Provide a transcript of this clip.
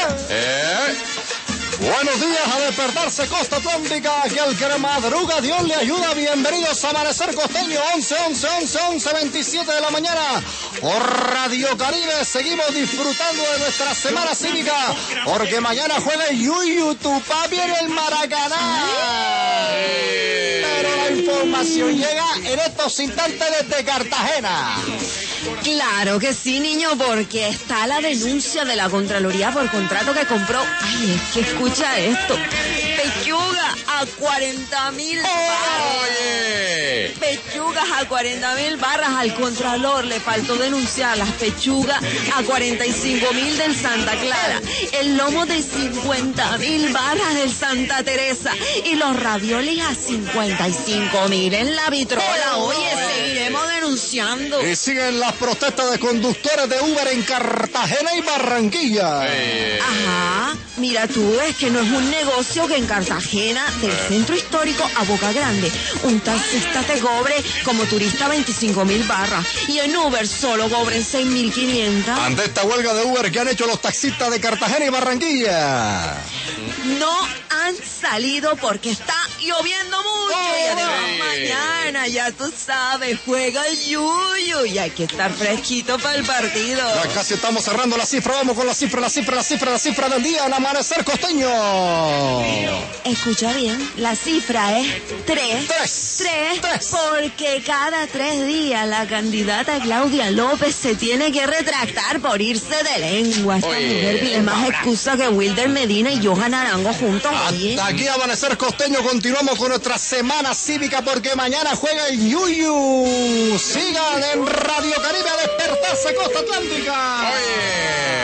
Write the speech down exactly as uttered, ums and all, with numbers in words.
Eh. Buenos días a despertarse Costa Atlántica, que al que madruga Dios le ayuda. Bienvenidos a Amanecer Costeño, once, once, once, once, veintisiete de la mañana. Por Radio Caribe seguimos disfrutando de nuestra semana cívica, porque mañana juega el Yuyu, tu papi en el Maracaná. Pero la información llega en estos instantes desde Cartagena. Claro que sí, niño, porque está la denuncia de la Contraloría por contrato que compró. Ay, es que escucha esto. Pechuga a cuarenta mil barras. Oye. Pechugas a cuarenta mil barras. Al Contralor le faltó denunciar las pechugas a cuarenta y cinco mil del Santa Clara, el lomo de cincuenta mil barras del Santa Teresa y los raviolis a cincuenta y cinco mil en la vitrola. Oye, seguiremos denunciando. Y siguen las protestas de conductores de Uber en Cartagena y Barranquilla. Eh. Ajá, mira tú, es que no es un negocio que en Cartagena, del centro histórico a Boca Grande, un taxista te cobre como turista veinticinco mil barras y en Uber solo cobren seis mil quinientas. Ante esta huelga de Uber que han hecho los taxistas de Cartagena y Barranquilla, no han salido porque está lloviendo mucho. Oh, y además hey. mañana, ya tú sabes, juega el Yuyu y hay que estar fresquito para el partido. Ya casi estamos cerrando la cifra. Vamos con la cifra, la cifra, la cifra, la cifra del día en Amanecer Costeño. Escucha bien, la cifra es tres. Tres. Tres, Tres. porque cada tres días la candidata Claudia López se tiene que retractar por irse de lengua. Esta Oye, mujer pide más excusa que Wilder Medina y Johan Arango juntos. Oye. Hasta aquí Amanecer Costeño. Continuamos con nuestra semana cívica porque mañana juega el Yuyu. Sigan en Radio Caribe a despertarse Costa Atlántica. Oye.